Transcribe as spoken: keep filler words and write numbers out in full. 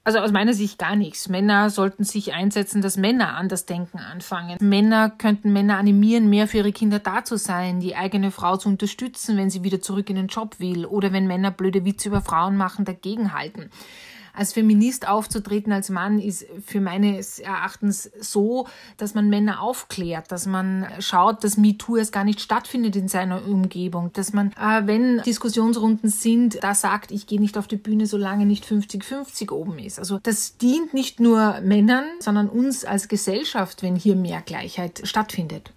Also aus meiner Sicht gar nichts. Männer sollten sich einsetzen, dass Männer anders denken anfangen. Männer könnten Männer animieren, mehr für ihre Kinder da zu sein, die eigene Frau zu unterstützen, wenn sie wieder zurück in den Job will oder wenn Männer blöde Witze über Frauen machen, dagegenhalten. Als Feminist aufzutreten als Mann ist für meines Erachtens so, dass man Männer aufklärt, dass man schaut, dass MeToo erst gar nicht stattfindet in seiner Umgebung, dass man, äh, wenn Diskussionsrunden sind, da sagt, ich gehe nicht auf die Bühne, solange nicht fünfzig fünfzig oben ist. Also das dient nicht nur Männern, sondern uns als Gesellschaft, wenn hier mehr Gleichheit stattfindet.